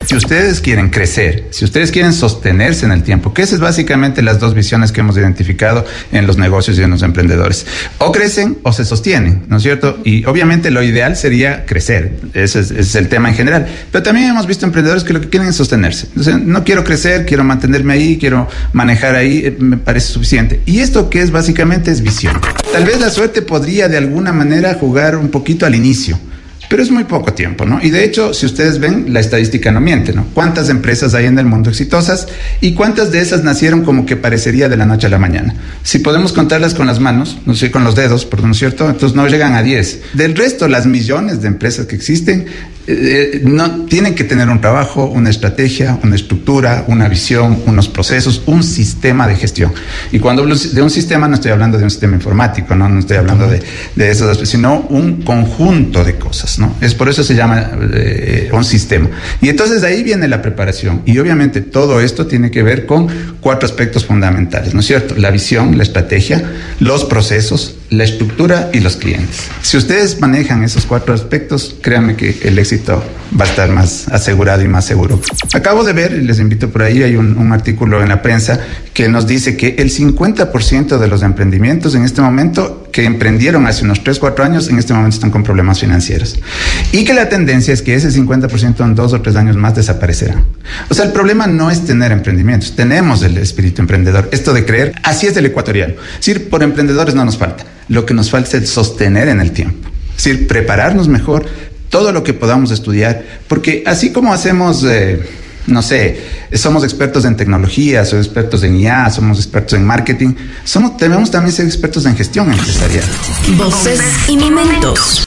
Si ustedes quieren crecer, si ustedes quieren sostenerse en el tiempo, que esas es básicamente las dos visiones que hemos identificado en los negocios y en los emprendedores. O crecen o se sostienen, ¿no es cierto? Y obviamente lo ideal sería crecer. Ese es el tema en general. Pero también hemos visto emprendedores que lo que quieren es sostenerse. Entonces, no quiero crecer, quiero mantenerme ahí, quiero manejar ahí, me parece suficiente. Y esto que es básicamente es visión. Tal vez la suerte podría de alguna manera jugar un poquito al inicio, pero es muy poco tiempo, ¿no? Y de hecho, si ustedes ven, la estadística no miente, ¿no? ¿Cuántas empresas hay en el mundo exitosas y cuántas de esas nacieron como que parecería de la noche a la mañana? Si podemos contarlas con las manos, no sé, con los dedos, ¿no es cierto? Entonces no llegan a 10. Del resto, las millones de empresas que existen no tienen que tener un trabajo, una estrategia, una estructura, una visión, unos procesos, un sistema de gestión. Y cuando hablo de un sistema, no estoy hablando de un sistema informático, no estoy hablando de eso, sino un conjunto de cosas, ¿no? Es por eso se llama un sistema. Y entonces de ahí viene la preparación. Y obviamente todo esto tiene que ver con 4 aspectos fundamentales, ¿no es cierto? La visión, la estrategia, los procesos, la estructura y los clientes. Si ustedes manejan esos 4 aspectos, créanme que el éxito va a estar más asegurado y más seguro. Acabo de ver, y les invito por ahí, hay un artículo en la prensa que nos dice que el 50% de los emprendimientos en este momento que emprendieron hace unos 3-4 años, en este momento están con problemas financieros. Y que la tendencia es que ese 50% en 2 o 3 años más desaparecerá. O sea, el problema no es tener emprendimientos, tenemos el espíritu emprendedor. Esto de creer, así es el ecuatoriano. Es decir, por emprendedores no nos falta. Lo que nos falta es sostener en el tiempo. Es decir, prepararnos mejor, todo lo que podamos estudiar, porque así como hacemos, no sé, somos expertos en tecnología, somos expertos en IA, somos expertos en marketing, debemos también ser expertos en gestión empresarial. Voces y momentos.